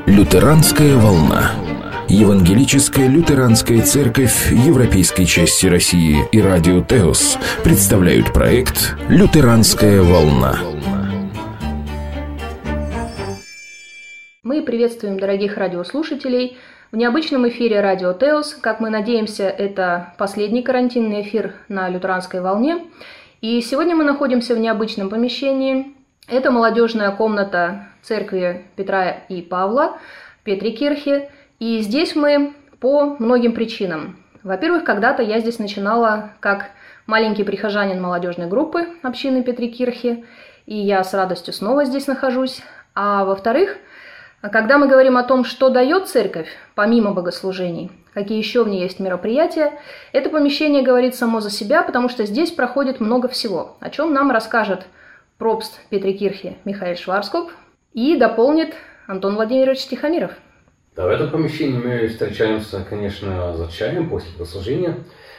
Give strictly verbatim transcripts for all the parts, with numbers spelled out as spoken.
Лютеранская волна. Евангелическая лютеранская церковь Европейской части России и радио Теос представляют проект «Лютеранская волна». Мы приветствуем дорогих радиослушателей в необычном эфире радио Теос. Как мы надеемся, это последний карантинный эфир на лютеранской волне. И сегодня мы находимся в необычном помещении. Это молодежная комната церкви Петра и Павла, Петрикирхе. И здесь мы по многим причинам. Во-первых, когда-то я здесь начинала как маленький прихожанин молодежной группы общины Петрикирхе, и я с радостью снова здесь нахожусь. А во-вторых, когда мы говорим о том, что дает церковь, помимо богослужений, какие еще в ней есть мероприятия, это помещение говорит само за себя, потому что здесь проходит много всего, о чем нам расскажет пропст Петрикирхе Михаил Шварцкоп и дополнит Антон Владимирович Тихомиров. Да, в этом помещении мы встречаемся, конечно, за чаем после богослужения.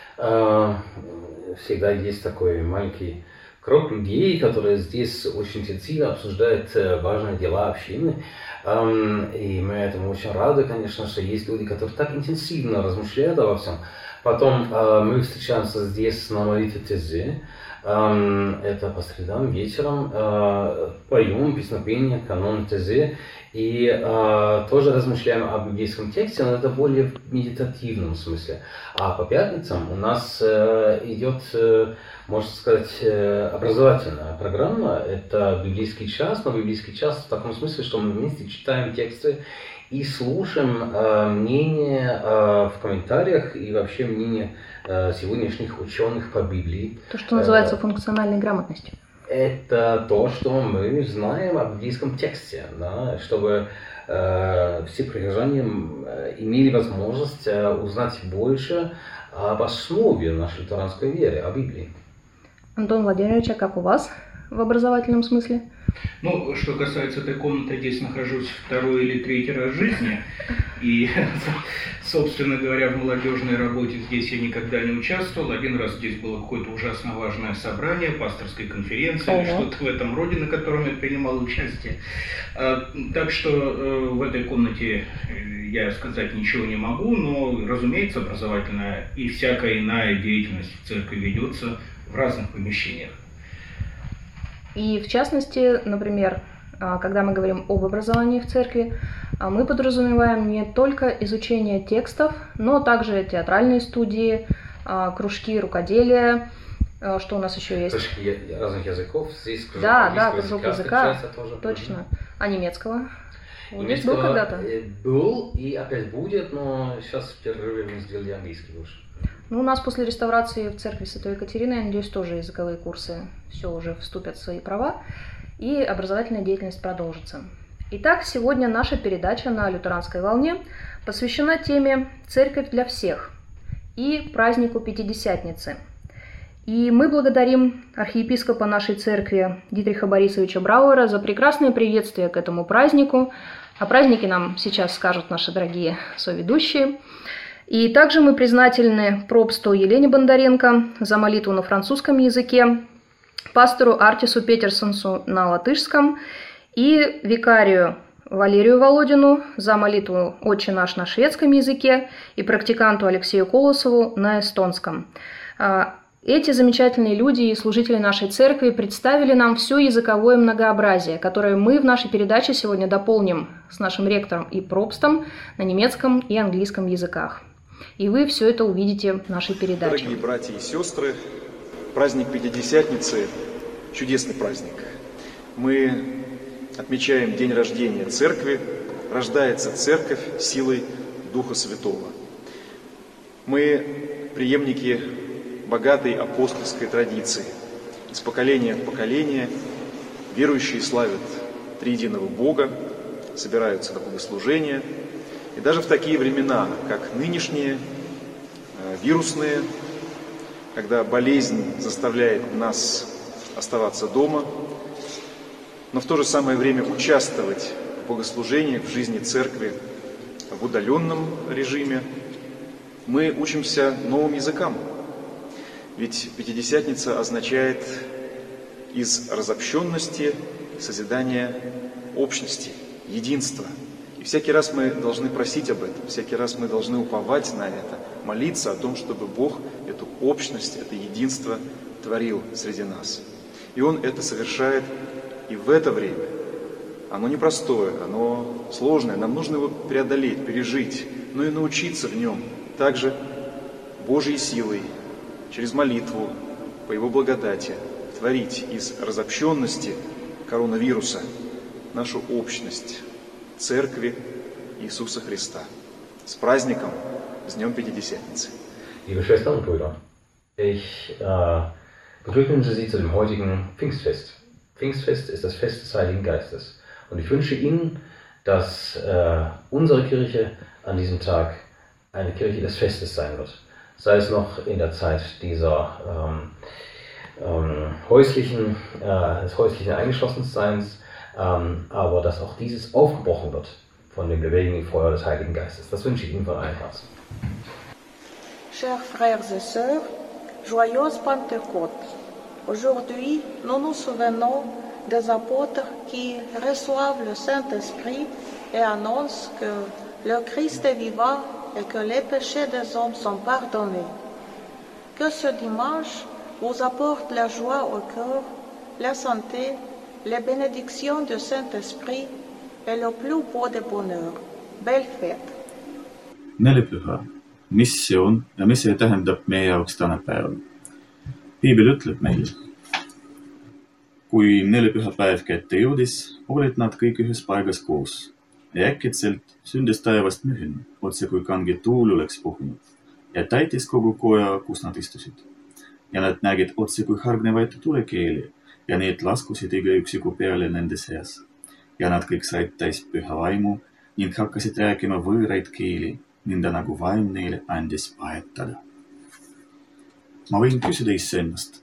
Всегда есть такой маленький круг людей, которые здесь очень интенсивно обсуждают важные дела общины. И мы этому очень рады, конечно, что есть люди, которые так интенсивно размышляют обо всем. Потом мы встречаемся здесь на молитве Тезе. Это по средам вечером. Поем песнопение, канон Тезе. И э, тоже размышляем об библейском тексте, но это более в медитативном смысле. А по пятницам у нас э, идет, э, можно сказать, э, образовательная программа. Это библейский час, но библейский час в таком смысле, что мы вместе читаем тексты и слушаем э, мнение э, в комментариях и вообще мнение э, сегодняшних ученых по Библии. То, что называется функциональной грамотностью. Это то, что мы знаем о библейском тексте, да, чтобы э, все прихожане имели возможность э, узнать больше об основе нашей лютеранской веры, о Библии. Антон Владимирович, а как у вас в образовательном смысле? Ну, что касается этой комнаты, здесь нахожусь второй или третий раз в жизни. И, собственно говоря, в молодежной работе здесь я никогда не участвовал. Один раз здесь было какое-то ужасно важное собрание, пасторской конференции, или что-то в этом роде, на котором я принимал участие. Так что в этой комнате я сказать ничего не могу, но, разумеется, образовательная и всякая иная деятельность в церкви ведется в разных помещениях. И в частности, например, когда мы говорим об образовании в церкви, мы подразумеваем не только изучение текстов, но также театральные студии, кружки рукоделия, что у нас еще есть? Кружки разных языков, здесь кружок да, да, кружок языка, языка, тоже. Точно. А немецкого? Вот здесь был когда-то? Был и опять будет, но сейчас в перерыве мы сделали английский больше. Ну, у нас после реставрации в церкви Святой Екатерины, я надеюсь, тоже языковые курсы все уже вступят в свои права, и образовательная деятельность продолжится. Итак, сегодня наша передача на лютеранской волне посвящена теме «Церковь для всех» и празднику Пятидесятницы. И мы благодарим архиепископа нашей церкви Дитриха Борисовича Брауэра за прекрасное приветствие к этому празднику. О празднике нам сейчас скажут наши дорогие соведущие. И также мы признательны пропсту Елене Бондаренко за молитву на французском языке, пастору Артису Петерсонсу на латышском и викарию Валерию Володину за молитву «Отче наш» на шведском языке и практиканту Алексею Колосову на эстонском. Эти замечательные люди и служители нашей церкви представили нам все языковое многообразие, которое мы в нашей передаче сегодня дополним с нашим ректором и пропстом на немецком и английском языках. И вы все это увидите в нашей передаче. Дорогие братья и сестры, праздник Пятидесятницы – чудесный праздник. Мы отмечаем день рождения Церкви, рождается Церковь силой Духа Святого. Мы преемники богатой апостольской традиции. Из поколения в поколение верующие славят триединого Бога, собираются на богослужения. И даже в такие времена, как нынешние, вирусные, когда болезнь заставляет нас оставаться дома, но в то же самое время участвовать в богослужениях, в жизни церкви в удаленном режиме, мы учимся новым языкам. Ведь Пятидесятница означает из разобщенности созидание общности, единства. И всякий раз мы должны просить об этом, всякий раз мы должны уповать на это, молиться о том, чтобы Бог эту общность, это единство творил среди нас. И Он это совершает и в это время. Оно непростое, оно сложное, нам нужно его преодолеть, пережить, но и научиться в нем также Божьей силой, через молитву, по Его благодати, творить из разобщенности коронавируса нашу общность Церкви Иисуса Христа. С праздником, с Днем Пятидесятницы. Liebe Schwestern und Brüder, ich äh, beglückwünsche Sie zu dem heutigen Pfingstfest. Pfingstfest ist das Fest des Heiligen Geistes. Und ich wünsche Ihnen, dass äh, unsere Kirche an diesem Tag eine Kirche des Festes sein wird. Sei es noch in der Zeit dieser ähm, ähm, häuslichen, äh, des häuslichen Eingeschlossenseins, ähm, aber dass auch dieses aufgebrochen wird von dem lebendigen Feuer des Heiligen Geistes. Das wünsche ich Ihnen von allen Herzen. Chers frères et sœurs, joyeuse Pentecôte. Aujourd'hui, nous nous souvenons des apôtres qui reçoivent le Saint-Esprit et annoncent que le Christ est vivant et que les péchés des hommes sont pardonnés. Que ce dimanche vous apporte la joie au cœur, la santé, les bénédictions du Saint-Esprit et le plus beau des bonheurs. Belle fête! Nelipüha, mis see on ja mis see tähendab meie jaoks tänapäeval? Piibel ütleb meile, kui nelipühapäev kätte jõudis, olid nad kõik ühes paigas koos ja äkitselt sündis taevast mühin, otse kui kange tuul oleks puhunud ja täitis kogu koja, kus nad istusid. Ja nad nägid otse kui hargnevaid tulekeeli ja need laskusid iga üksiku peale nende seas. Ja nad kõik said täis püha vaimu ning hakkasid rääkima võõraid keeli, nõnda nagu vaim neile andis vahetada. Ma võin küsida iseennast,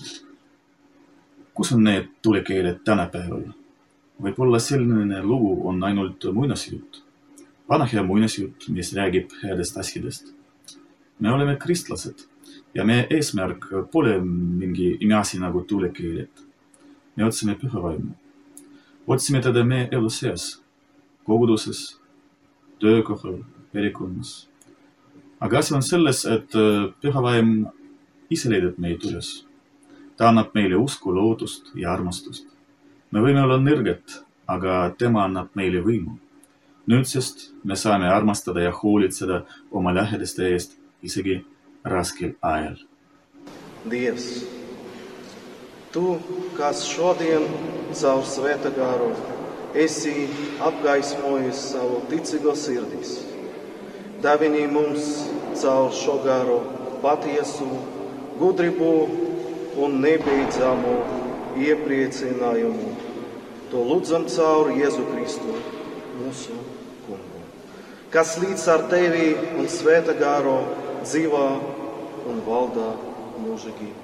kus on need tulekeeled tänapäeval? Võib-olla selline lugu on ainult muinasjutt. Vana hea muinasjutt, mis räägib headest asjadest. Me oleme kristlased ja meie eesmärk pole mingi imeasi nagu tulekeeled. Me otsime püha vaimu. Otsime teda meie elu seas, koguduses, töökohal, perikonnas. Aga asi on selles, et püha vaim ise leidab meid üles. Ta annab meile usku, loodust ja armastust. Me võime olla nõrged, aga tema annab meile võimu. Nüüdsest me saame armastada ja hoolitseda oma lähedaste eest isegi raskel ajal. Dievs, Tu, kas šodien caur Svētā garu esi apgaismojis savu ticīgo sirdis, davini mums caur šo garu patiesu, gudrību un nebeidzamu iepriecinājumu. To lūdzam caur Jēzu Kristu, mūsu kungu, kas līdz ar tevi un Svētā garu dzīvo un valdā mūžīgi.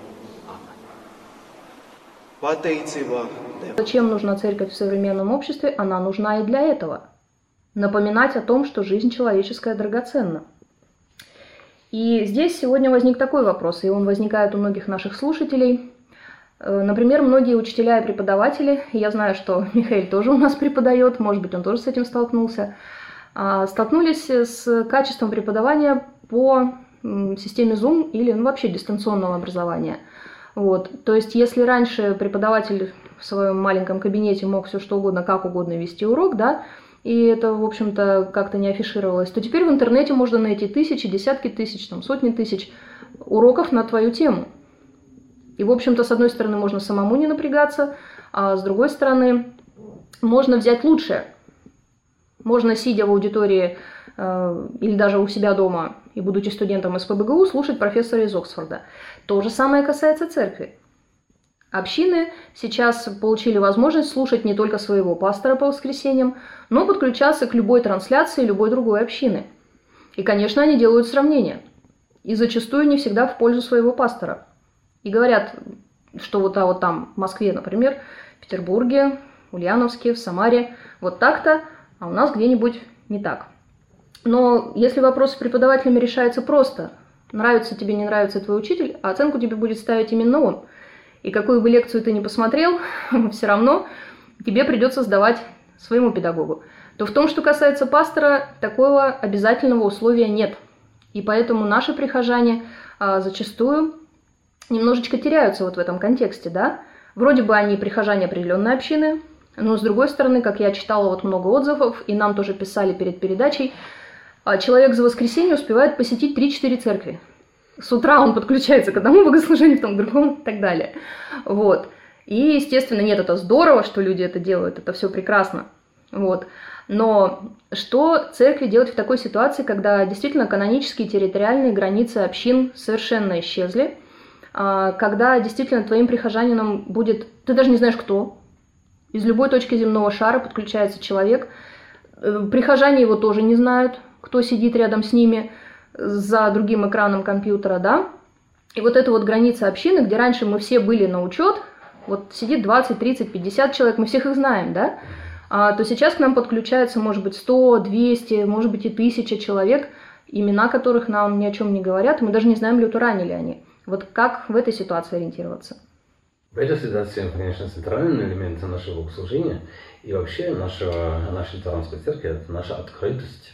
Зачем нужна церковь в современном обществе? Она нужна и для этого. Напоминать о том, что жизнь человеческая драгоценна. И здесь сегодня возник такой вопрос, и он возникает у многих наших слушателей. Например, многие учителя и преподаватели, я знаю, что Михаил тоже у нас преподает, может быть, он тоже с этим столкнулся, столкнулись с качеством преподавания по системе Zoom или ну, вообще дистанционного образования. Вот. То есть, если раньше преподаватель в своем маленьком кабинете мог все что угодно, как угодно вести урок, да, и это, в общем-то, как-то не афишировалось, то теперь в интернете можно найти тысячи, десятки тысяч, там, сотни тысяч уроков на твою тему. И, в общем-то, с одной стороны, можно самому не напрягаться, а с другой стороны, можно взять лучшее. Можно, сидя в аудитории э, или даже у себя дома и будучи студентом эс пэ бэ гэ у, слушать профессора из Оксфорда. То же самое касается церкви. Общины сейчас получили возможность слушать не только своего пастора по воскресеньям, но подключаться к любой трансляции любой другой общины. И, конечно, они делают сравнения. И зачастую не всегда в пользу своего пастора. И говорят, что вот, а вот там, в Москве, например, в Петербурге, в Ульяновске, в Самаре, вот так-то, а у нас где-нибудь не так. Но если вопрос с преподавателями решается просто, нравится тебе, не нравится твой учитель, а оценку тебе будет ставить именно он. И какую бы лекцию ты ни посмотрел, все равно тебе придется сдавать своему педагогу, то в том, что касается пастора, такого обязательного условия нет. И поэтому наши прихожане а, зачастую немножечко теряются вот в этом контексте, да. Вроде бы они прихожане определенной общины, но с другой стороны, как я читала вот много отзывов, и нам тоже писали перед передачей, человек за воскресенье успевает посетить три-четыре церкви. С утра он подключается к одному богослужению, потом к другому и так далее. Вот. И, естественно, нет, это здорово, что люди это делают, это все прекрасно. Вот. Но что церкви делать в такой ситуации, когда действительно канонические территориальные границы общин совершенно исчезли, когда действительно твоим прихожанином будет, ты даже не знаешь кто, из любой точки земного шара подключается человек, прихожане его тоже не знают, кто сидит рядом с ними за другим экраном компьютера, да, и вот эта вот граница общины, где раньше мы все были на учет, вот сидит двадцать, тридцать, пятьдесят человек, мы всех их знаем, да, а, то сейчас к нам подключается, может быть, сто, двести, может быть, и тысяча человек, имена которых нам ни о чем не говорят, мы даже не знаем, лютеране ли они. Вот как в этой ситуации ориентироваться? В этой ситуации, конечно, центральный элемент нашего богослужения и вообще нашего, нашей лютеранской церкви – это наша открытость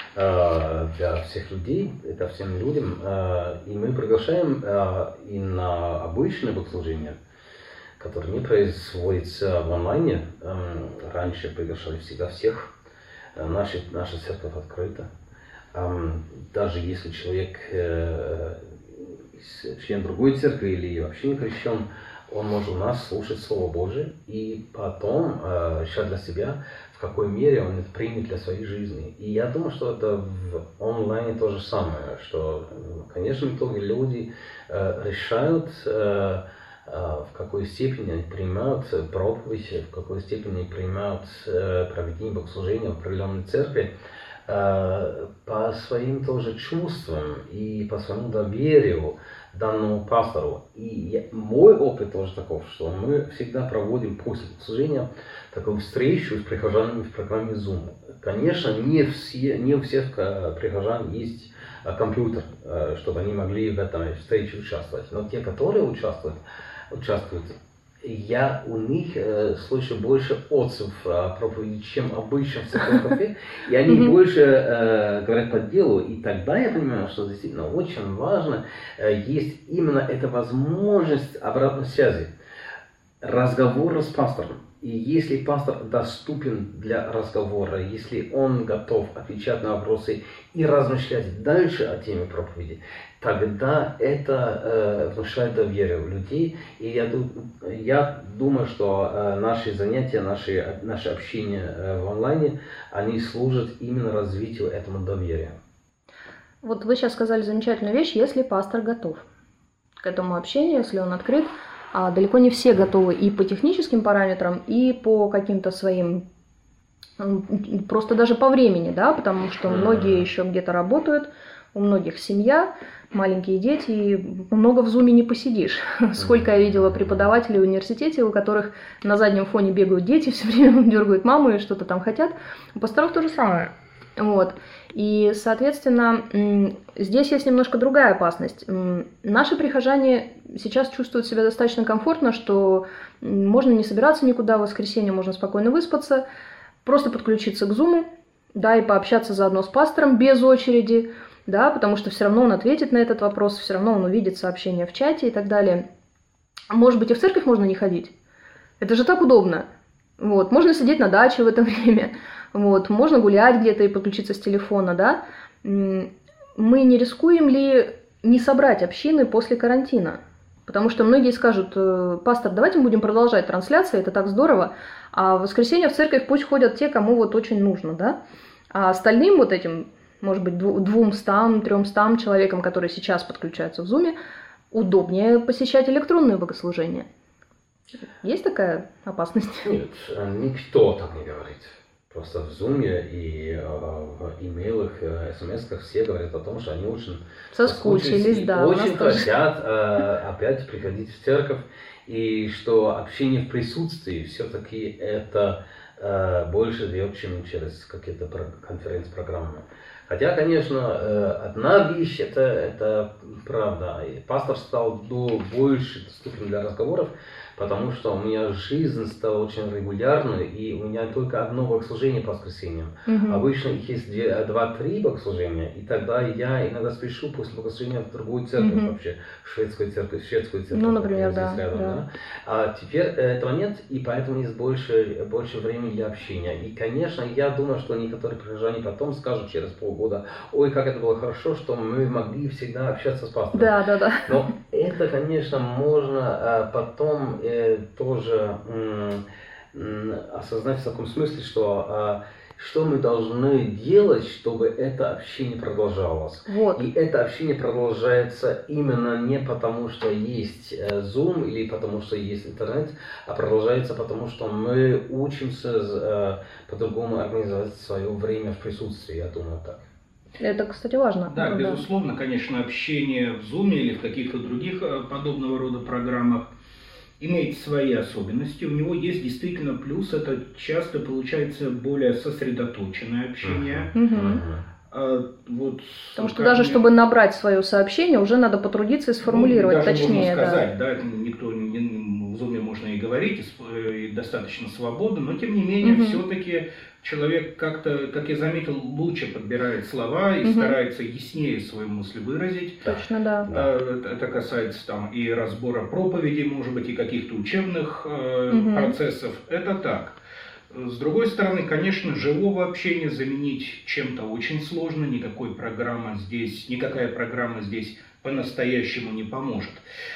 э, для всех людей, это всем людям. Э, и мы приглашаем э, и на обычное богослужение, которое не производится в онлайне. Э, раньше приглашали всегда всех. Э, наша, наша церковь открыта. Э, даже если человек э, член другой церкви или вообще не крещен, он может у нас слушать Слово Божие и потом э, решать для себя, в какой мере он это примет для своей жизни. И я думаю, что это в онлайне то же самое, что, конечно, в итоге люди э, решают, э, э, в какой степени они принимают проповедь, в какой степени они принимают э, проведение богослужения в определенной церкви, по своим тоже чувствам и по своему доверию данному пастору. И я, мой опыт тоже таков, что мы всегда проводим после служения такую встречу с прихожанами в программе Zoom. Конечно, не, все, не у всех прихожан есть компьютер, чтобы они могли в этой встрече участвовать. Но те, которые участвуют, участвуют я у них э, слышу больше отзывов о проповеди, чем обычно в церкви, и они mm-hmm. больше э, говорят по делу. И тогда я понимаю, что действительно очень важно, э, есть именно эта возможность обратной связи, разговора с пастором. И если пастор доступен для разговора, если он готов отвечать на вопросы и размышлять дальше о теме проповеди, тогда это э, внушает доверие у людей. И я, я думаю, что э, наши занятия, наши, наше общение э, в онлайне, они служат именно развитию этому доверия. Вот вы сейчас сказали замечательную вещь, если пастор готов к этому общению, если он открыт. А далеко не все готовы и по техническим параметрам, и по каким-то своим, просто даже по времени, да, потому что многие еще где-то работают, у многих семья, маленькие дети, и много в зуме не посидишь. Сколько я видела преподавателей в университете, у которых на заднем фоне бегают дети, все время дергают маму и что-то там хотят. У пасторов то же самое. Вот. И, соответственно, здесь есть немножко другая опасность. Наши прихожане сейчас чувствуют себя достаточно комфортно, что можно не собираться никуда в воскресенье, можно спокойно выспаться, просто подключиться к Zoom, да, и пообщаться заодно с пастором без очереди, да, потому что все равно он ответит на этот вопрос, все равно он увидит сообщение в чате и так далее. Может быть, и в церковь можно не ходить. Это же так удобно. Вот. Можно сидеть на даче в это время. Вот, можно гулять где-то и подключиться с телефона, да. Мы не рискуем ли не собрать общины после карантина? Потому что многие скажут: пастор, давайте мы будем продолжать трансляции, это так здорово, а в воскресенье в церковь пусть ходят те, кому вот очень нужно, да. А остальным вот этим, может быть, двумстам, трёмстам человекам, которые сейчас подключаются в Zoom, удобнее посещать электронные богослужения. Есть такая опасность? Нет, никто так не говорит. Просто в Zoom и э, в имейлах, э, смс-ках все говорят о том, что они очень соскучились, да, очень хотят э, опять приходить в церковь, и что общение в присутствии все-таки это э, больше дает, чем через какие-то конференц-программы. Хотя, конечно, э, одна вещь, это, это правда. И пастор стал больше доступен для разговоров, потому что у меня жизнь стала очень регулярной, и у меня только одно богослужение по воскресеньям. Mm-hmm. Обычно их есть два-три богослужения, и тогда я иногда спешу после богослужения в другую церковь mm-hmm. вообще, шведскую церковь, шведскую церковь. Ну, например, да, рядом, да. да. А теперь этого нет, и поэтому есть больше, больше времени для общения. И, конечно, я думаю, что некоторые прихожане потом скажут через полгода: ой, как это было хорошо, что мы могли всегда общаться с пастором. Да, да, да. Но это, конечно, можно а, потом э, тоже м, м, осознать в таком смысле, что а, что мы должны делать, чтобы это общение продолжалось. Вот. И это общение продолжается именно не потому, что есть Zoom или потому, что есть интернет, а продолжается потому, что мы учимся э, по-другому организовать свое время в присутствии, я думаю так. Это, кстати, важно. Да, да, безусловно, конечно, общение в Zoom или в каких-то других подобного рода программах имеет свои особенности. У него есть действительно плюс, это часто получается более сосредоточенное общение. Uh-huh. Uh-huh. А, вот, Потому что даже мне... чтобы набрать свое сообщение, уже надо потрудиться и сформулировать, ну, даже точнее. Можно сказать, да, да никто не, в Zoom можно и говорить, и, и достаточно свободно, но тем не менее uh-huh. все-таки человек как-то, как я заметил, лучше подбирает слова и угу. старается яснее свою мысль выразить. Точно, да. Это касается там и разбора проповедей, может быть, и каких-то учебных угу. процессов. Это так. С другой стороны, конечно, живого общения заменить чем-то очень сложно. Никакой программа здесь, никакая программа здесь по-настоящему не поможет.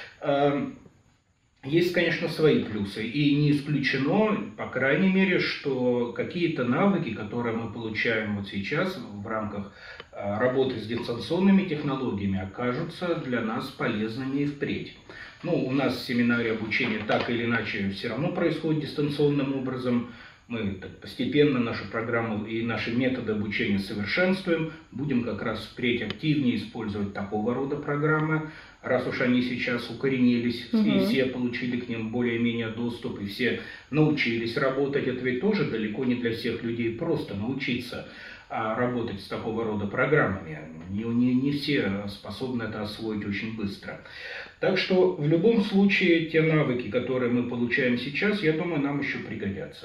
Есть, конечно, свои плюсы, и не исключено, по крайней мере, что какие-то навыки, которые мы получаем вот сейчас в рамках работы с дистанционными технологиями, окажутся для нас полезными и впредь. Ну, у нас в семинаре обучение так или иначе все равно происходит дистанционным образом. Мы постепенно нашу программу и наши методы обучения совершенствуем. Будем как раз впредь активнее использовать такого рода программы, раз уж они сейчас укоренились, угу. и все получили к ним более-менее доступ, и все научились работать. Это ведь тоже далеко не для всех людей просто научиться а, работать с такого рода программами. Не, не, не все способны это освоить очень быстро. Так что в любом случае те навыки, которые мы получаем сейчас, я думаю, нам еще пригодятся.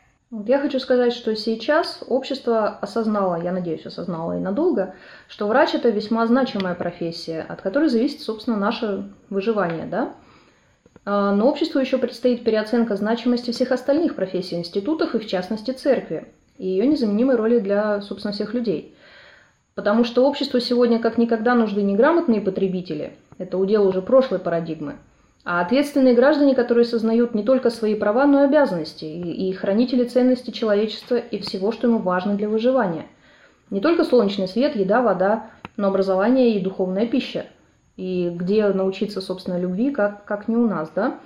Я хочу сказать, что сейчас общество осознало, я надеюсь, осознало и надолго, что врач – это весьма значимая профессия, от которой зависит, собственно, наше выживание, да? Но обществу еще предстоит переоценка значимости всех остальных профессий институтов и, в частности, церкви, и ее незаменимой роли для, собственно, всех людей. Потому что обществу сегодня как никогда нужны неграмотные потребители, это удел уже прошлой парадигмы, а ответственные граждане, которые сознают не только свои права, но и обязанности, и, и хранители ценностей человечества и всего, что ему важно для выживания. Не только солнечный свет, еда, вода, но образование и духовная пища. И где научиться, собственно, любви, как, как не у нас, да?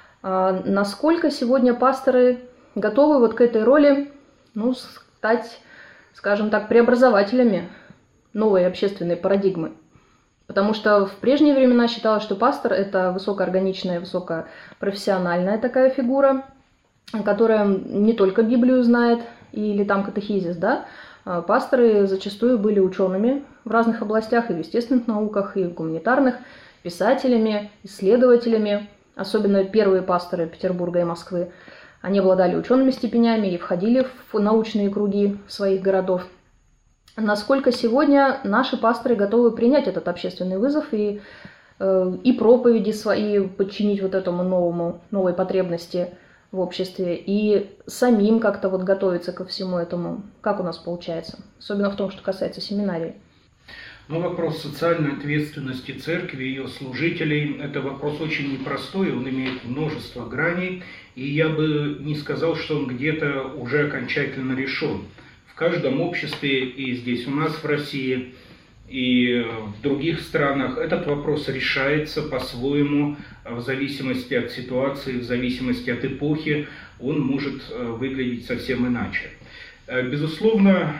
А насколько сегодня пасторы готовы вот к этой роли, ну, стать, скажем так, преобразователями новой общественной парадигмы? Потому что в прежние времена считалось, что пастор – это высокоорганичная, высокопрофессиональная такая фигура, которая не только Библию знает или там катехизис, да. Пасторы зачастую были учеными в разных областях, и в естественных науках, и в гуманитарных, писателями, исследователями. Особенно первые пасторы Петербурга и Москвы. Они обладали учеными степенями и входили в научные круги своих городов. Насколько сегодня наши пасторы готовы принять этот общественный вызов и, э, и проповеди свои подчинить вот этому новому, новой потребности в обществе, и самим как-то вот готовиться ко всему этому, как у нас получается, особенно в том, что касается семинарии. Ну, вопрос социальной ответственности церкви и ее служителей – это вопрос очень непростой, он имеет множество граней, и я бы не сказал, что он где-то уже окончательно решен. В каждом обществе, и здесь у нас в России, и в других странах, этот вопрос решается по-своему, в зависимости от ситуации, в зависимости от эпохи, он может выглядеть совсем иначе. Безусловно,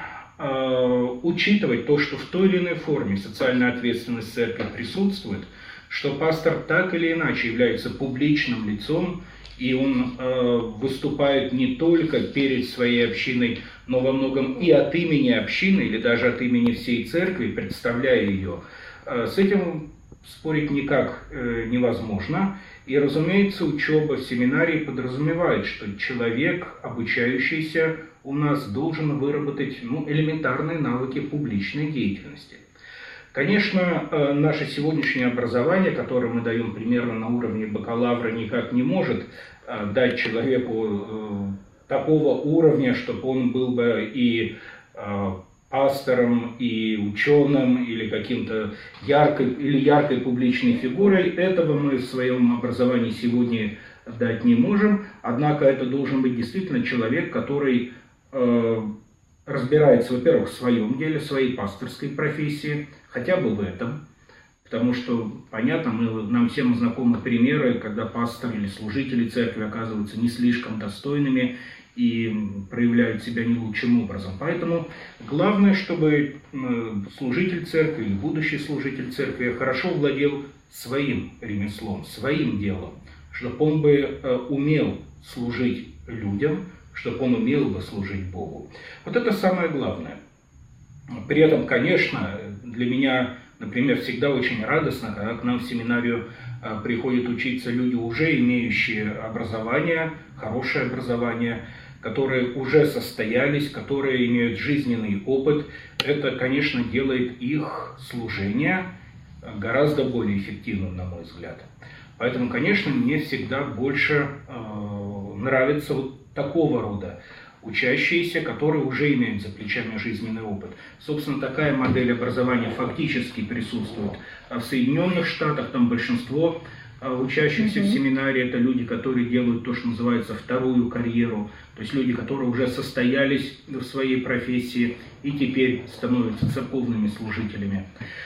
учитывать то, что в той или иной форме социальная ответственность церкви присутствует, что пастор так или иначе является публичным лицом, и он э, выступает не только перед своей общиной, но во многом и от имени общины, или даже от имени всей церкви, представляя ее. Э, с этим спорить никак э, невозможно. И, разумеется, учеба в семинарии подразумевает, что человек, обучающийся у нас, должен выработать ну, элементарные навыки публичной деятельности. Конечно, наше сегодняшнее образование, которое мы даем примерно на уровне бакалавра, никак не может дать человеку такого уровня, чтобы он был бы и пастором, и ученым, или каким-то яркой, или яркой публичной фигурой. Этого мы в своем образовании сегодня дать не можем. Однако это должен быть действительно человек, который э, разбирается, во-первых, в своем деле, в своей пасторской профессии, хотя бы в этом. Потому что, понятно, мы, нам всем знакомы примеры, когда пасторы или служители церкви оказываются не слишком достойными и проявляют себя не лучшим образом. Поэтому главное, чтобы служитель церкви или будущий служитель церкви хорошо владел своим ремеслом, своим делом, чтобы он бы умел служить людям, чтобы он умел бы служить Богу. Вот это самое главное. При этом, конечно, для меня, например, всегда очень радостно, когда к нам в семинарию приходят учиться люди, уже имеющие образование, хорошее образование, которые уже состоялись, которые имеют жизненный опыт. Это, конечно, делает их служение гораздо более эффективным, на мой взгляд. Поэтому, конечно, мне всегда больше э, нравится вот такого рода учащиеся, которые уже имеют за плечами жизненный опыт. Собственно, такая модель образования фактически присутствует в Соединенных Штатах. Там большинство учащихся mm-hmm. в семинарии это люди, которые делают то, что называется вторую карьеру. То есть люди, которые уже состоялись в своей профессии и теперь становятся церковными служителями.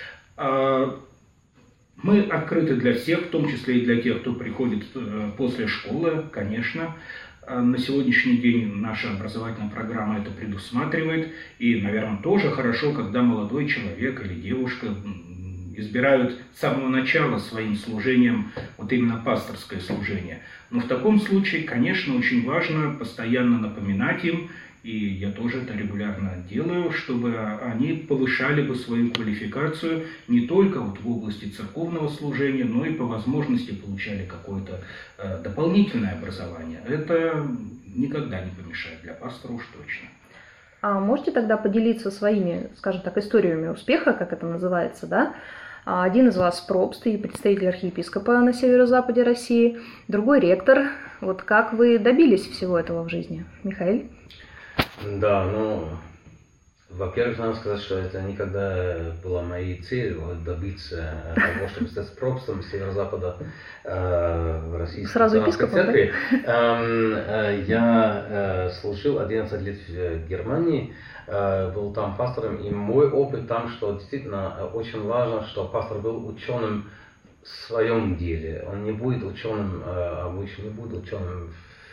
Мы открыты для всех, в том числе и для тех, кто приходит после школы, конечно. На сегодняшний день наша образовательная программа это предусматривает. И, наверное, тоже хорошо, когда молодой человек или девушка избирают с самого начала своим служением вот именно пасторское служение. Но в таком случае, конечно, очень важно постоянно напоминать им, и я тоже это регулярно делаю, чтобы они повышали бы свою квалификацию не только вот в области церковного служения, но и по возможности получали какое-то э, дополнительное образование. Это никогда не помешает для пастора уж точно. А можете тогда поделиться своими, скажем так, историями успеха, как это называется, да? Один из вас пропст и представитель архиепископа на северо-западе России, другой ректор. Вот как вы добились всего этого в жизни, Михаил? Да, ну, во-первых, надо сказать, что это никогда была моей целью добиться того, чтобы стать пропстом северо-запада э, в Российской Сразу Лютеранской епископом, церкви. Да? Э, э, я э, служил одиннадцать лет в Германии, э, был там пастором, и мой опыт там, что действительно очень важно, что пастор был ученым в своем деле. Он не будет ученым э, обычно, не будет ученым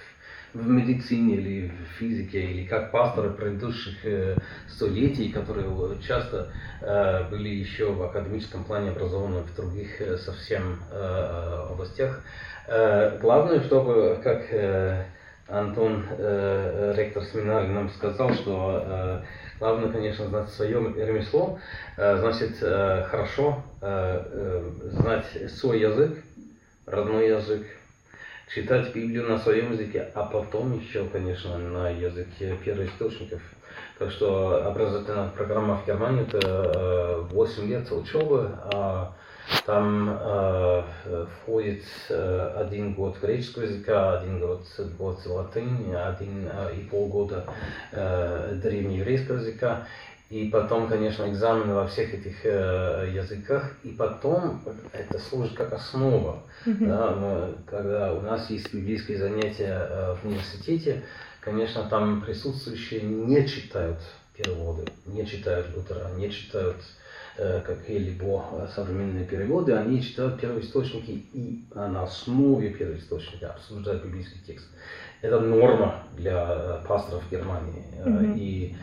в медицине или в физике, или как пасторы предыдущих э, столетий, которые часто э, были еще в академическом плане образованы в других э, совсем э, областях. Э, главное, чтобы, как э, Антон, э, ректор семинарии, нам сказал, что э, главное, конечно, знать свое ремесло, э, значит, э, хорошо э, э, знать свой язык, родной язык, читать Библию на своем языке, а потом еще, конечно, на языке первоисточников. Так что образовательная программа в Германии это восемь лет учебы, а там э, входит э, один год греческого языка, один год, год латыни, один э, и полгода э, древнееврейского языка. И потом, конечно, экзамены во всех этих э, языках, и потом это служит как основа. Mm-hmm. Да, мы, когда у нас есть библейские занятия э, в университете, конечно, там присутствующие не читают переводы, не читают Лютера, не читают э, какие-либо современные переводы, они читают первоисточники и на основе первоисточника обсуждают библейский текст. Это норма для пасторов в Германии. Mm-hmm. И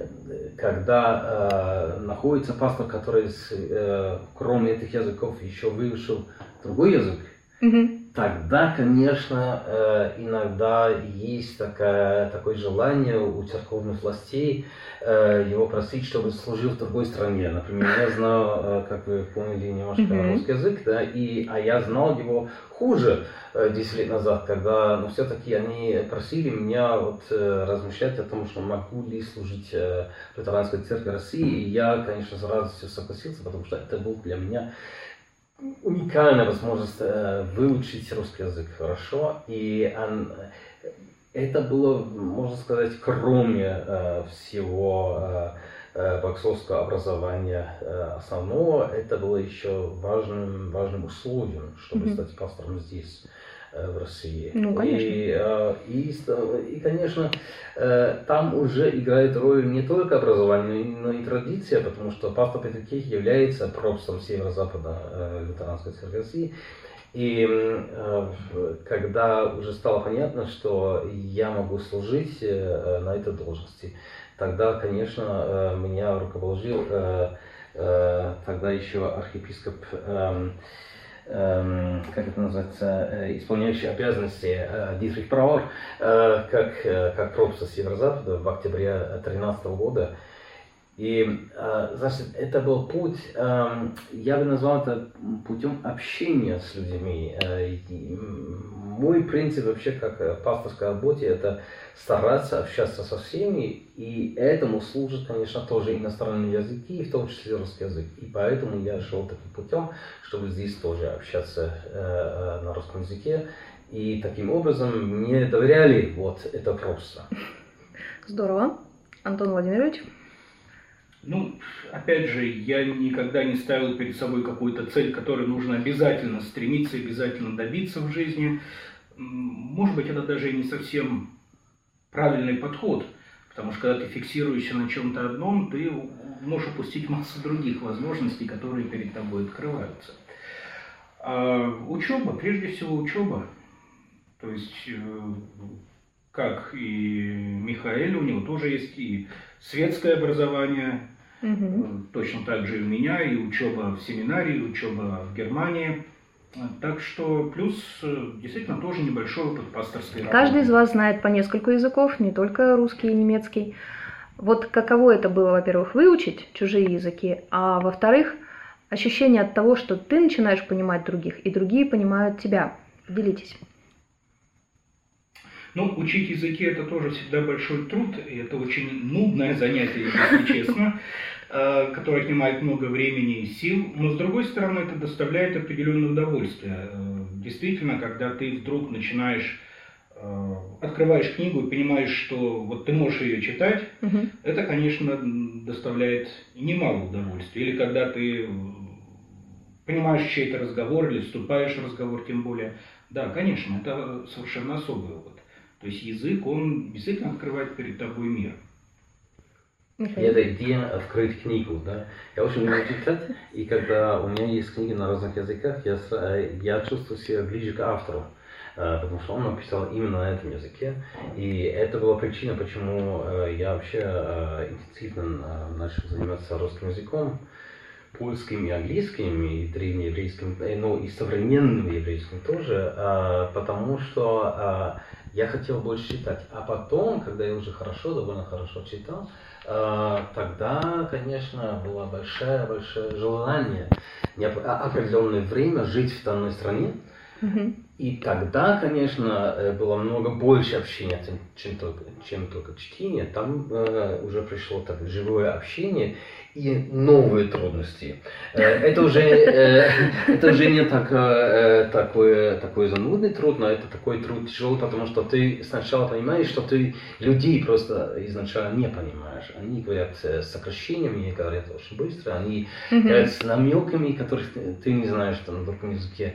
когда э, находится пастор, который, э, кроме этих языков, еще выучил другой язык, mm-hmm. тогда, конечно, иногда есть такое, такое желание у церковных властей его просить, чтобы служил в другой стране. Например, я знал, как вы поняли, немножко mm-hmm. русский язык, да, и, а я знал его хуже десять лет назад, когда, но все-таки они просили меня вот, размышлять о том, что могу ли служить в лютеранской церкви России, и я, конечно, с радостью согласился, потому что это был для меня уникальная возможность выучить русский язык хорошо, и он, это было, можно сказать, кроме э, всего э, богословского образования э, основного, это было еще важным, важным условием, чтобы mm-hmm. стать пастором здесь, э, в России. Ну, конечно. И, э, и, и, конечно, э, там уже играет роль не только образование, но и традиция, потому что пастор Петр Кех является пропстом северо-запада э, лютеранской церкви России. И э, когда уже стало понятно, что я могу служить э, на этой должности, тогда, конечно, э, меня руководил э, э, тогда еще архиепископ, э, э, как это называется, э, исполняющий обязанности э, Дитрих Прауэр, э, как, э, как пропста Северо-Запада в октябре две тысячи тринадцатого года. И, значит, это был путь, я бы назвал это путем общения с людьми. Мой принцип вообще как в пасторской работе – это стараться общаться со всеми, и этому служат, конечно, тоже иностранные языки, в том числе русский язык. И поэтому я шел таким путем, чтобы здесь тоже общаться на русском языке. И таким образом мне доверяли вот это просто. Здорово. Антон Владимирович? Ну, опять же, я никогда не ставил перед собой какую-то цель, которой нужно обязательно стремиться, обязательно добиться в жизни. Может быть, это даже и не совсем правильный подход, потому что когда ты фиксируешься на чем-то одном, ты можешь упустить массу других возможностей, которые перед тобой открываются. А учеба, прежде всего учеба, то есть, как и Михаил, у него тоже есть и светское образование, угу. точно так же и у меня, и учеба в семинарии, и учеба в Германии. Так что плюс действительно тоже небольшой опыт пасторской работы. Каждый из вас знает по нескольку языков, не только русский и немецкий. Вот каково это было, во-первых, выучить чужие языки, а во-вторых, ощущение от того, что ты начинаешь понимать других, и другие понимают тебя. Делитесь. Ну, учить языки – это тоже всегда большой труд, и это очень нудное занятие, если честно, которое отнимает много времени и сил, но, с другой стороны, это доставляет определенное удовольствие. Действительно, когда ты вдруг начинаешь, открываешь книгу и понимаешь, что вот ты можешь ее читать, угу. это, конечно, доставляет немало удовольствия. Или когда ты понимаешь чей-то разговор или вступаешь в разговор, тем более. Да, конечно, это совершенно особый опыт. То есть язык, он действительно открывает перед тобой мир. И эта идея открыть книгу, да. Я очень люблю читать, и когда у меня есть книги на разных языках, я, я чувствую себя ближе к автору, потому что он написал именно на этом языке. И это была причина, почему я вообще интенсивно начал заниматься русским языком, польским и английским, и древнееврейским, но и современным еврейским тоже, потому что я хотел больше читать. А потом, когда я уже хорошо, довольно хорошо читал, тогда, конечно, было большое-большое желание определенное время жить в данной стране. Mm-hmm. И тогда, конечно, было много больше общения, чем только, чем только чтение. Там э, уже пришло так, живое общение и новые трудности. Э, это, уже, э, это уже не так, э, такой, такой занудный труд, но это такой труд тяжелый, потому что ты сначала понимаешь, что ты людей просто изначально не понимаешь. Они говорят с сокращениями, они говорят очень быстро, они mm-hmm. говорят с намеками, которых ты, ты не знаешь на другом языке.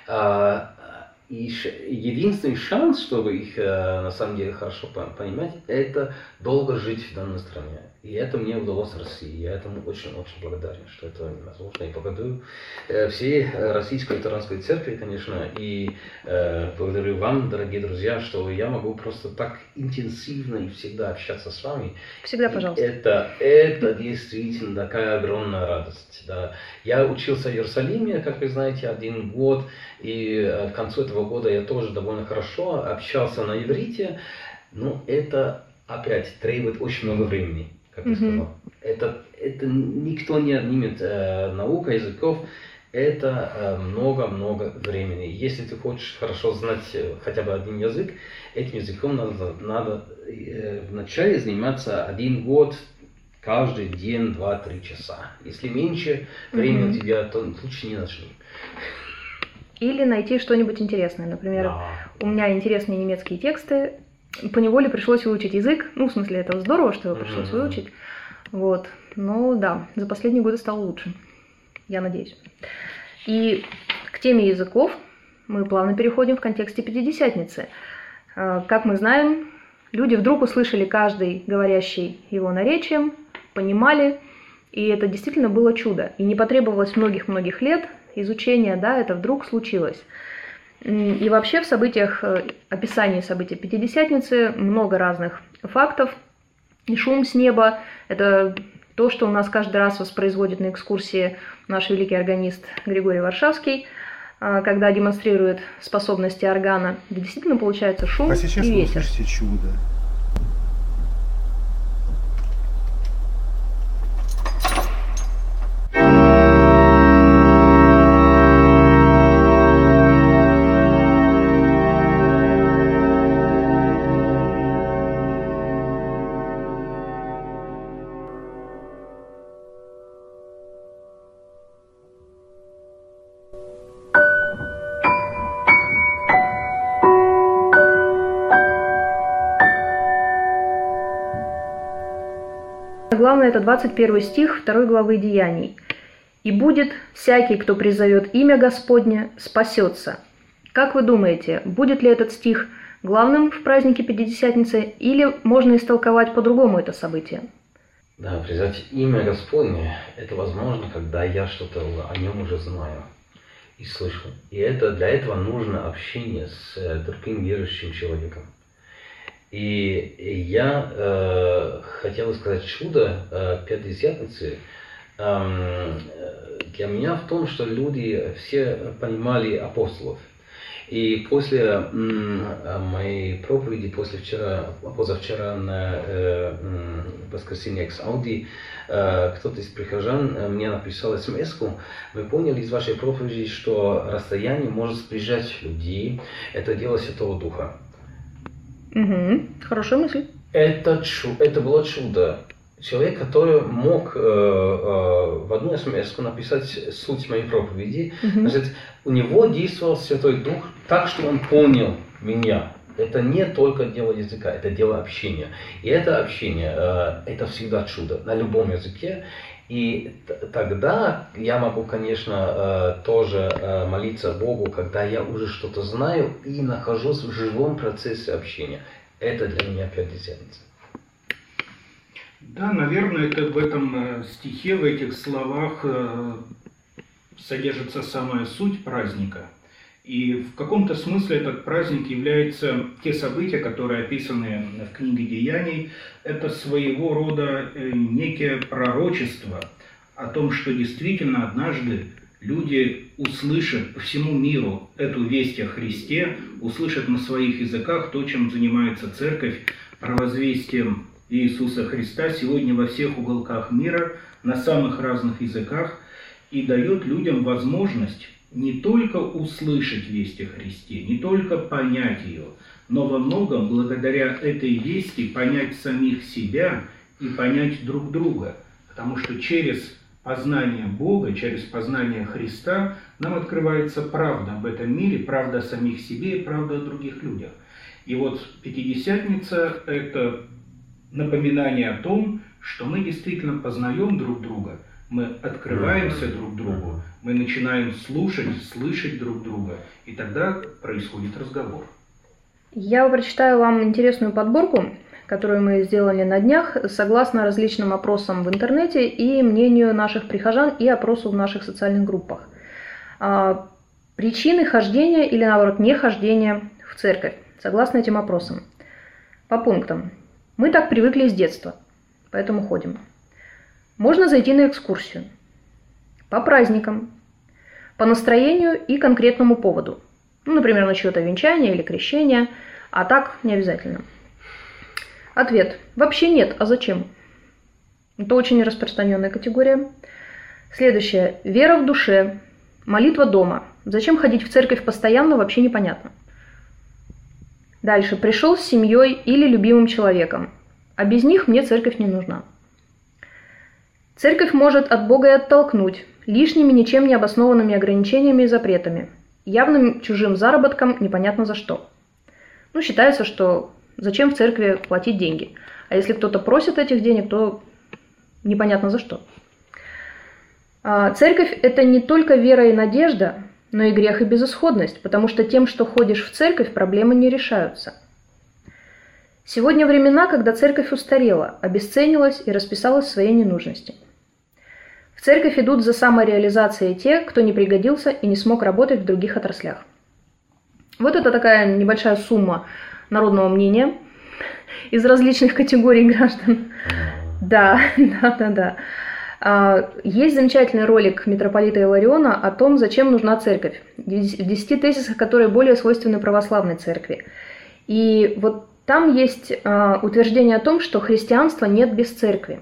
И единственный шанс, чтобы их на самом деле хорошо понимать, это долго жить в данной стране. И это мне удалось в России. Я этому очень-очень благодарен, что это возможно. И благодарю всей Российской лютеранской церкви, конечно, и благодарю вам, дорогие друзья, что я могу просто так интенсивно и всегда общаться с вами. Всегда, пожалуйста. Это, это действительно такая огромная радость. Да. Я учился в Иерусалиме, как вы знаете, один год, и к концу этого этого года я тоже довольно хорошо общался на иврите, но это опять требует очень много времени, как я mm-hmm. сказал. Это, это никто не отнимет. Э, наука языков – это много-много э, времени. Если ты хочешь хорошо знать хотя бы один язык, этим языком надо, надо э, вначале заниматься один год, каждый день два-три часа. Если меньше времени mm-hmm. у тебя, то лучше не начни. Или найти что-нибудь интересное. Например, да. у меня интересные немецкие тексты. Поневоле пришлось выучить язык. Ну, в смысле, это здорово, что его пришлось mm-hmm. выучить. Вот. Но да, за последние годы стало лучше. Я надеюсь. И к теме языков мы плавно переходим в контексте Пятидесятницы. Как мы знаем, люди вдруг услышали каждый говорящий его наречием, понимали, и это действительно было чудо. И не потребовалось многих-многих лет изучения, да, это вдруг случилось. И вообще в событиях, описании событий Пятидесятницы много разных фактов. И шум с неба – это то, что у нас каждый раз воспроизводит на экскурсии наш великий органист Григорий Варшавский, когда демонстрирует способности органа. И действительно получается шум а сейчас и вы ветер. услышите чудо. Главное, это двадцать первый стих второй главы Деяний. «И будет всякий, кто призовет имя Господне, спасется». Как вы думаете, будет ли этот стих главным в празднике Пятидесятницы, или можно истолковать по-другому это событие? Да, призвать имя Господне – это возможно, когда я что-то о нем уже знаю и слышу. И это, для этого нужно общение с другим верующим человеком. И я э, хотел сказать, чудо э, Пятидесятницы э, для меня в том, что люди все понимали апостолов. И после э, моей проповеди, после вчера, позавчера на э, воскресенье экс ауди, э, кто-то из прихожан мне написал смс-ку: мы поняли из вашей проповеди, что расстояние может сближать людей. Это дело Святого Духа. Угу. Хорошая мысль. Это, чу- это было чудо. Человек, который мог э, э, в одну смс написать суть моей проповеди, угу. значит, у него действовал Святой Дух так, что он понял меня. Это не только дело языка, это дело общения. И это общение, э, это всегда чудо на любом языке. И т- тогда я могу, конечно, э, тоже э, молиться Богу, когда я уже что-то знаю и нахожусь в живом процессе общения. Это для меня Пятидесятница. Да, наверное, это в этом стихе, в этих словах э, содержится самая суть праздника. И в каком-то смысле этот праздник является, те события, которые описаны в книге Деяний, это своего рода некое пророчество о том, что действительно однажды люди услышат по всему миру эту весть о Христе, услышат на своих языках то, чем занимается Церковь, провозвестием Иисуса Христа сегодня во всех уголках мира, на самых разных языках, и дает людям возможность не только услышать весть о Христе, не только понять ее, но во многом благодаря этой вести понять самих себя и понять друг друга. Потому что через познание Бога, через познание Христа нам открывается правда об этом мире, правда о самих себе и правда о других людях. И вот Пятидесятница – это напоминание о том, что мы действительно познаем друг друга, мы открываемся друг другу, мы начинаем слушать, слышать друг друга, и тогда происходит разговор. Я прочитаю вам интересную подборку, которую мы сделали на днях, согласно различным опросам в интернете и мнению наших прихожан и опросу в наших социальных группах. Причины хождения или, наоборот, нехождения в церковь, согласно этим опросам. По пунктам. Мы так привыкли с детства, поэтому ходим. Можно зайти на экскурсию. По праздникам. По настроению и конкретному поводу. Ну, например, на чье-то венчание или крещение, а так не обязательно. Ответ. Вообще нет. А зачем? Это очень распространенная категория. Следующее. Вера в душе. Молитва дома. Зачем ходить в церковь постоянно, вообще непонятно. Дальше. Пришел с семьей или любимым человеком. А без них мне церковь не нужна. Церковь может от Бога и оттолкнуть лишними, ничем не обоснованными ограничениями и запретами. Явным чужим заработком непонятно за что. Ну, считается, что зачем в церкви платить деньги. А если кто-то просит этих денег, то непонятно за что. Церковь – это не только вера и надежда, но и грех и безысходность, потому что тем, что ходишь в церковь, проблемы не решаются. Сегодня времена, когда церковь устарела, обесценилась и расписалась в своей ненужности. В церковь идут за самореализацией те, кто не пригодился и не смог работать в других отраслях. Вот это такая небольшая сумма народного мнения из различных категорий граждан. Да, да, да, да. Есть замечательный ролик митрополита Илариона о том, зачем нужна церковь. В десяти тезисах, которые более свойственны православной церкви. И вот там есть утверждение о том, что христианства нет без церкви.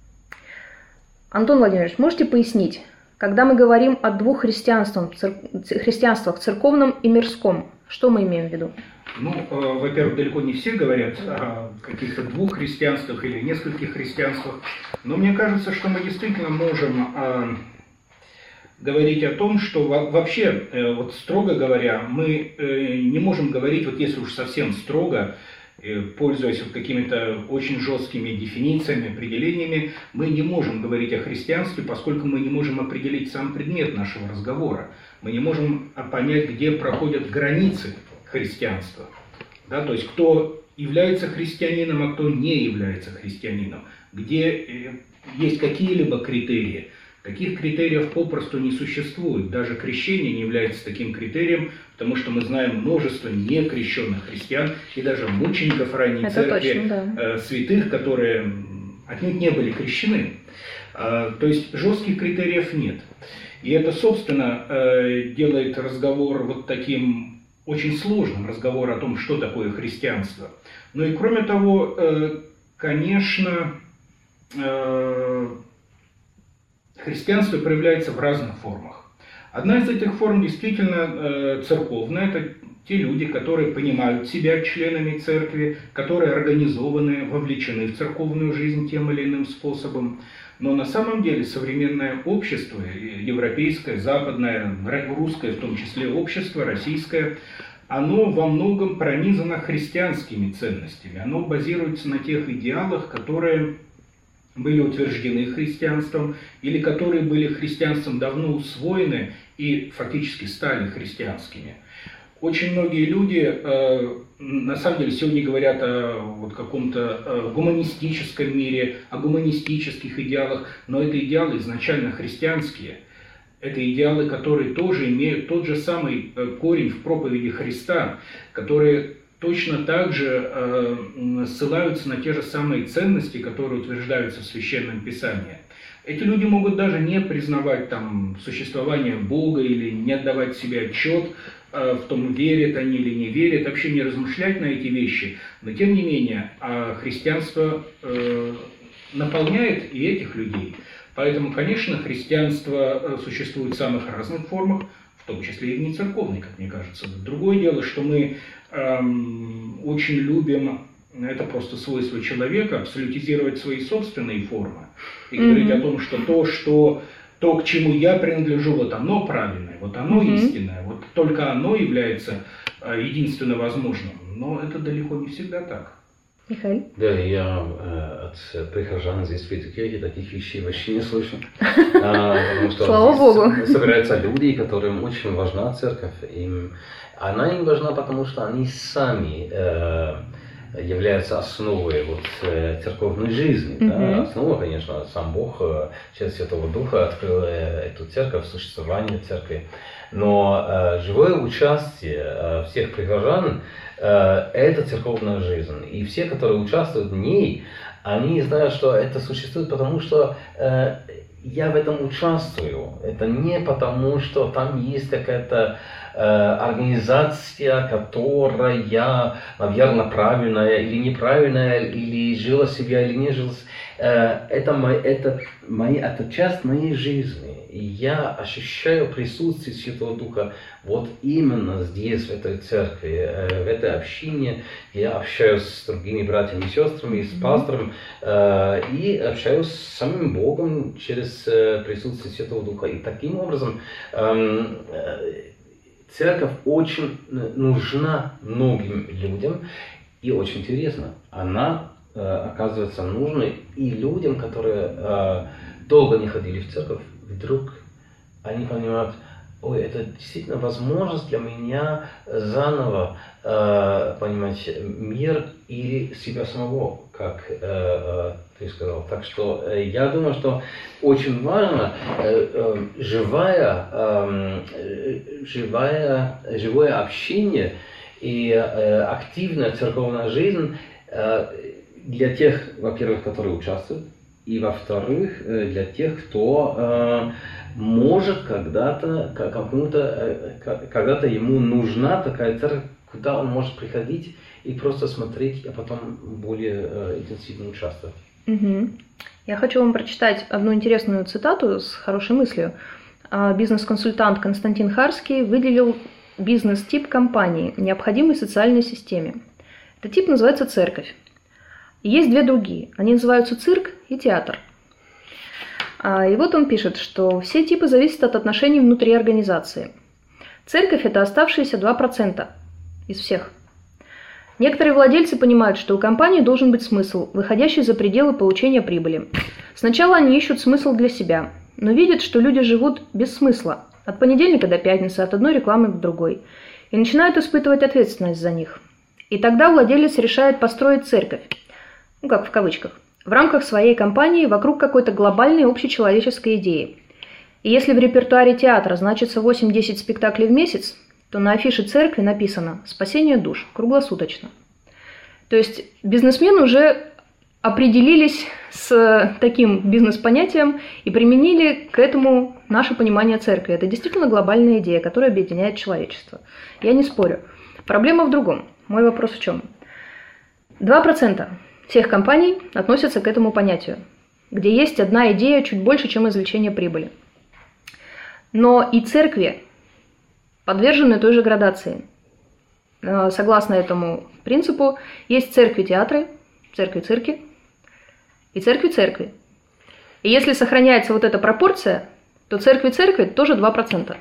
Антон Владимирович, можете пояснить, когда мы говорим о двух христианствах, цер... христианствах, церковном и мирском, что мы имеем в виду? Ну, э, во-первых, далеко не все говорят о каких-то двух христианствах или нескольких христианствах, но мне кажется, что мы действительно можем э, говорить о том, что во- вообще, э, вот строго говоря, мы э, не можем говорить, вот если уж совсем строго, пользуясь вот какими-то очень жесткими дефинициями, определениями, мы не можем говорить о христианстве, поскольку мы не можем определить сам предмет нашего разговора. Мы не можем понять, где проходят границы христианства. Да, то есть, кто является христианином, а кто не является христианином. Где есть какие-либо критерии. Таких критериев попросту не существует. Даже крещение не является таким критерием, потому что мы знаем множество некрещенных христиан и даже мучеников ранней Это церкви, точно, да. э, святых, которые отнюдь не были крещены. Э, то есть жестких критериев нет. И это, собственно, э, делает разговор вот таким очень сложным, разговор о том, что такое христианство. Ну и кроме того, э, конечно, э, христианство проявляется в разных формах. Одна из этих форм действительно э, церковная. Это те люди, которые понимают себя членами церкви, которые организованы, вовлечены в церковную жизнь тем или иным способом. Но на самом деле современное общество, европейское, западное, русское в том числе общество, российское, оно во многом пронизано христианскими ценностями. Оно базируется на тех идеалах, которые были утверждены христианством, или которые были христианством давно усвоены и фактически стали христианскими. Очень многие люди, э, на самом деле, сегодня говорят о вот, каком-то э, гуманистическом мире, о гуманистических идеалах, но это идеалы изначально христианские. Это идеалы, которые тоже имеют тот же самый э, корень в проповеди Христа, которые точно так же э, ссылаются на те же самые ценности, которые утверждаются в Священном Писании. Эти люди могут даже не признавать там существование Бога или не отдавать себе отчет э, в том, верят они или не верят, вообще не размышлять на эти вещи. Но тем не менее, э, христианство э, наполняет и этих людей. Поэтому, конечно, христианство существует в самых разных формах, в том числе и в нецерковной, как мне кажется. Другое дело, что мы эм, очень любим, это просто свойство человека, абсолютизировать свои собственные формы и mm-hmm. говорить о том, что то, что то, к чему я принадлежу, вот оно правильное, вот оно mm-hmm. истинное, вот только оно является э, единственно возможным. Но это далеко не всегда так. Михаил? Да, я э, от прихожан здесь в этой кирхе таких вещей вообще не слышу. А, потому что Слава Богу. Собираются люди, которым очень важна церковь. Им, она им важна, потому что они сами э, являются основой вот, э, церковной жизни. Mm-hmm. Да? Основа, конечно, сам Бог э, через Святого Духа открыл э, эту церковь, существование церкви. Но э, живое участие э, всех прихожан это церковная жизнь. И все, которые участвуют в ней, они знают, что это существует, потому что э, я в этом участвую. Это не потому, что там есть какая-то организация, которая, наверное, правильная или неправильная, или жила себя, или не жила. Это, мой, это, мои, это часть моей жизни. И я ощущаю присутствие Святого Духа вот именно здесь, в этой церкви, в этой общине. Я общаюсь с другими братьями и сестрами, с пастором, и общаюсь с самим Богом через присутствие Святого Духа. И таким образом церковь очень нужна многим людям, и очень интересно, она оказывается нужной и людям, которые долго не ходили в церковь, вдруг они понимают, ой, это действительно возможность для меня заново э, понимать мир и себя самого, как э, э, ты сказал. Так что э, я думаю, что очень важно э, э, живая, э, живая, живое общение и э, активная церковная жизнь э, для тех, во-первых, которые участвуют, и во-вторых, для тех, кто э, может когда-то, кому-то, когда-то ему нужна такая церковь, куда он может приходить и просто смотреть, а потом более э, интенсивно участвовать. Угу. Я хочу вам прочитать одну интересную цитату с хорошей мыслью. Бизнес-консультант Константин Харский выделил бизнес-тип компании, необходимой социальной системе. Этот тип называется церковь. И есть две другие. Они называются цирк и театр. И вот он пишет, что все типы зависят от отношений внутри организации. Церковь – это оставшиеся два процента из всех. Некоторые владельцы понимают, что у компании должен быть смысл, выходящий за пределы получения прибыли. Сначала они ищут смысл для себя, но видят, что люди живут без смысла, от понедельника до пятницы, от одной рекламы к другой, и начинают испытывать ответственность за них. И тогда владелец решает построить церковь, ну как в кавычках, в рамках своей компании вокруг какой-то глобальной общечеловеческой идеи. И если в репертуаре театра значится восемь-десять спектаклей в месяц, то на афише церкви написано «Спасение душ» круглосуточно. То есть бизнесмены уже определились с таким бизнес-понятием и применили к этому наше понимание церкви. Это действительно глобальная идея, которая объединяет человечество. Я не спорю. Проблема в другом. Мой вопрос в чем? два процента всех компаний относятся к этому понятию, где есть одна идея чуть больше, чем извлечение прибыли. Но и церкви подвержены той же градации. Согласно этому принципу, есть церкви-театры, церкви-цирки и церкви-церкви. И если сохраняется вот эта пропорция, то церкви-церкви тоже два процента.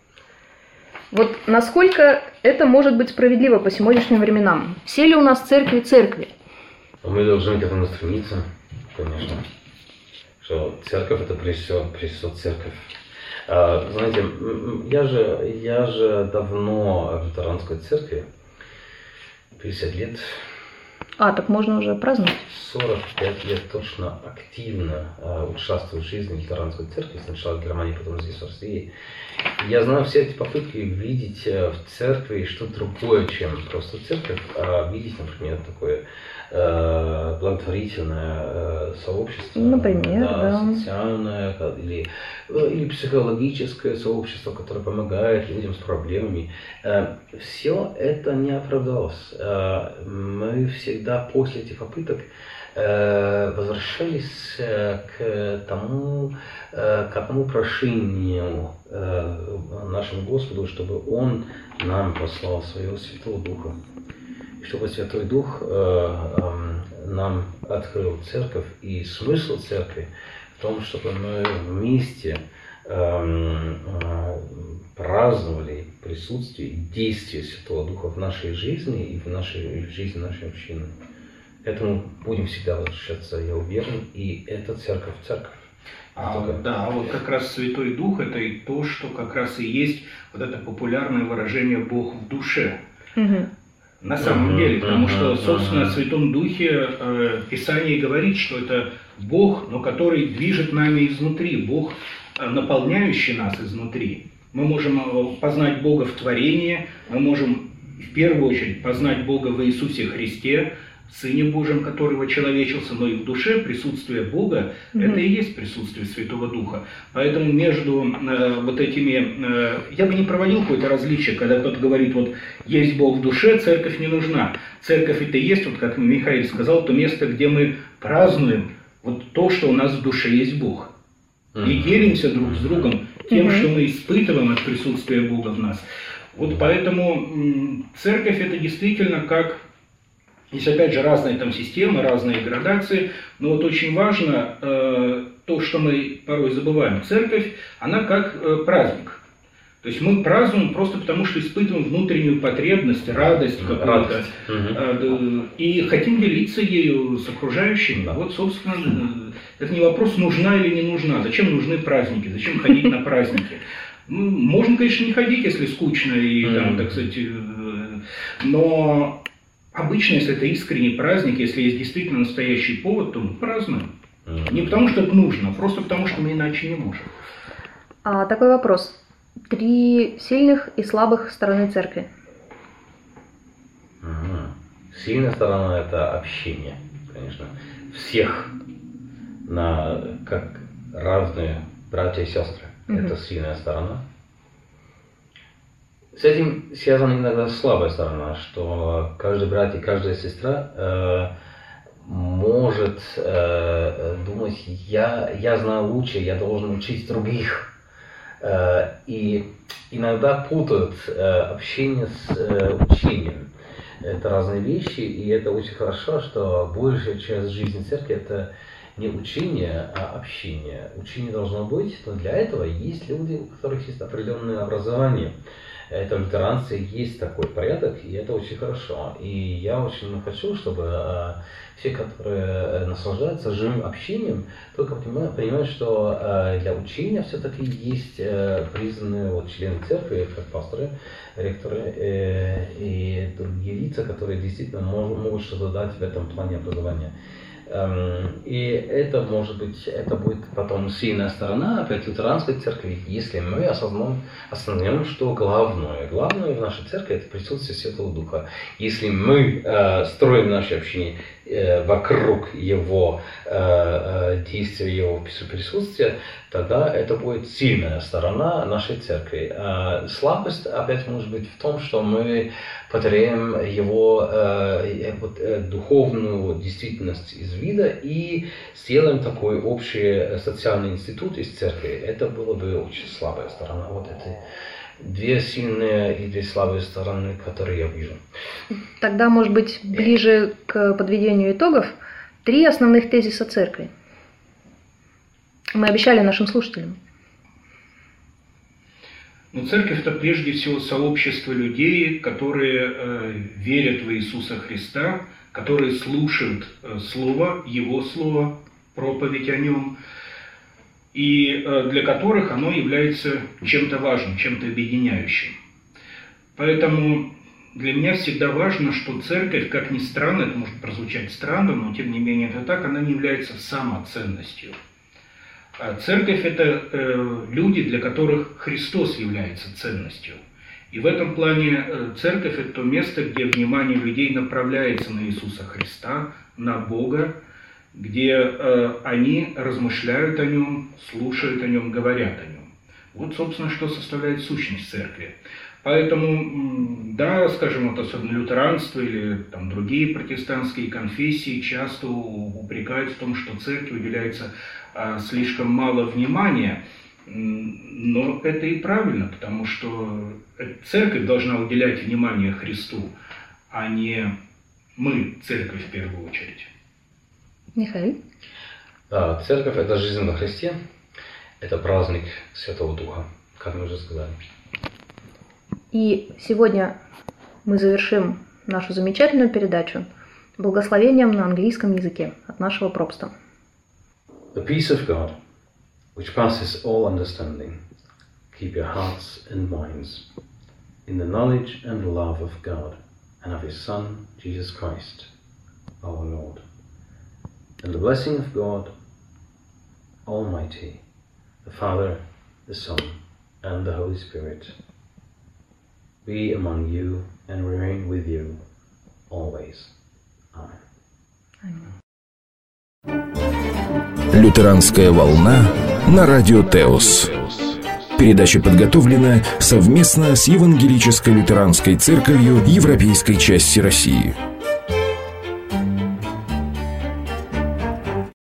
Вот насколько это может быть справедливо по сегодняшним временам? Все ли у нас церкви-церкви? Мы должны к этому стремиться, конечно. Что церковь – это прежде всего, прежде всего церковь. А, знаете, я же, я же давно в лютеранской церкви, пятьдесят лет. А, так можно уже праздновать? сорок пять лет точно активно а, участвую в жизни лютеранской церкви, сначала в Германии, потом здесь в России. Я знаю все эти попытки видеть в церкви что-то другое, чем просто церковь, а видеть, например, такое э, благотворительное э, сообщество, например, да, да. социальное или, или психологическое сообщество, которое помогает людям с проблемами. Э, все это не оправдалось. Э, мы всегда после этих попыток возвращались к тому, к одному прошению нашему Господу, чтобы Он нам послал Своего Святого Духа, и чтобы Святой Дух нам открыл церковь. И смысл церкви в том, чтобы мы вместе праздновали присутствие и действие Святого Духа в нашей жизни и в нашей в жизни нашей общины. К этому будем всегда возвращаться, я уверен, и это церковь, церковь. А, да, вот как раз Святой Дух – это и то, что как раз и есть вот это популярное выражение «Бог в душе». Угу. На самом uh-huh, деле, потому uh-huh, что, собственно, uh-huh. о Святом Духе э, Писание говорит, что это Бог, но который движет нами изнутри, Бог, э, наполняющий нас изнутри. Мы можем познать Бога в творении, мы можем в первую очередь познать Бога в Иисусе Христе, в Сыне Божьем, который вочеловечился, но и в душе присутствие Бога, mm-hmm. это и есть присутствие Святого Духа. Поэтому между э, вот этими... Э, я бы не проводил какое-то различие, когда кто-то говорит, вот есть Бог в душе, церковь не нужна. Церковь это и есть, вот как Михаил сказал, то место, где мы празднуем вот то, что у нас в душе есть Бог. Mm-hmm. И делимся друг с другом тем, mm-hmm. что мы испытываем от присутствия Бога в нас. Вот поэтому м, церковь это действительно как... Есть опять же разные там системы, разные градации, но вот очень важно э, то, что мы порой забываем. Церковь, она как э, праздник. То есть мы празднуем просто потому, что испытываем внутреннюю потребность, радость какую-то, э, и хотим делиться ею с окружающими. Да. Вот, собственно, это не вопрос, нужна или не нужна. Зачем нужны праздники, зачем ходить на праздники? Ну, можно, конечно, не ходить, если скучно, и, там, так сказать, но... Обычно, если это искренний праздник, если есть действительно настоящий повод, то мы празднуем. Mm-hmm. Не потому, что это нужно, а просто потому, что мы иначе не можем. А, такой вопрос. Три сильных и слабых стороны церкви. Mm-hmm. Сильная сторона – это общение, конечно. Всех на, как равные братья и сестры. Mm-hmm. Это сильная сторона. С этим связана иногда слабая сторона, что каждый брат и каждая сестра э, может э, думать, я, я знаю лучше, я должен учить других. Э, и иногда путают э, общение с э, учением. Это разные вещи, и это очень хорошо, что большая часть жизни церкви это не учение, а общение. Учение должно быть, но для этого есть люди, у которых есть определенное образование. Это в лютеранстве есть такой порядок, и это очень хорошо. И я очень хочу, чтобы э, все, которые наслаждаются живым общением, только понимают, понимают, что э, для учения все-таки есть э, признанные вот, члены церкви, как пасторы, ректоры э, и другие лица, которые действительно могут, могут что-то дать в этом плане образования. И это может быть, это будет потом сильная сторона опять лютеранской церкви, если мы осознаем, осознаем, что главное, главное в нашей церкви это присутствие Святого Духа. Если мы э, строим наше общение э, вокруг его э, э, действия, его присутствия, тогда это будет сильная сторона нашей церкви. Э, слабость опять может быть в том, что мы потеряем его э, вот, э, духовную действительность из вида и сделаем такой общий социальный институт из церкви. Это было бы очень слабая сторона. Вот это две сильные и две слабые стороны, которые я вижу. Тогда, может быть, ближе к подведению итогов, три основных тезиса церкви. Мы обещали нашим слушателям. Но церковь это прежде всего сообщество людей, которые э, верят в Иисуса Христа, которые слушают э, Слово, Его Слово, проповедь о Нем, и э, для которых оно является чем-то важным, чем-то объединяющим. Поэтому для меня всегда важно, что церковь, как ни странно, это может прозвучать странно, но тем не менее это так, она не является самоценностью. Церковь – это э, люди, для которых Христос является ценностью. И в этом плане э, церковь – это то место, где внимание людей направляется на Иисуса Христа, на Бога, где э, они размышляют о Нем, слушают о Нем, говорят о Нем. Вот, собственно, что составляет сущность церкви. Поэтому, да, скажем, вот особенно лютеранство или там, другие протестантские конфессии часто упрекают в том, что церкви уделяется а, слишком мало внимания, но это и правильно, потому что церковь должна уделять внимание Христу, а не мы, церковь, в первую очередь. Михаил? Да, церковь – это жизнь во Христе, это праздник Святого Духа, как мы уже сказали. И сегодня мы завершим нашу замечательную передачу благословением на английском языке от нашего пропста. The peace of God, which passes all understanding, keep your hearts and minds in the knowledge and love of God and of His Son, Jesus Christ, our Lord. And the blessing of God Almighty, the Father, the Son, and the Holy Spirit, be among you and remain with you always. Amen. Лютеранская волна на радио Теос. Передача подготовлена совместно с Евангелической лютеранской церковью Европейской части России.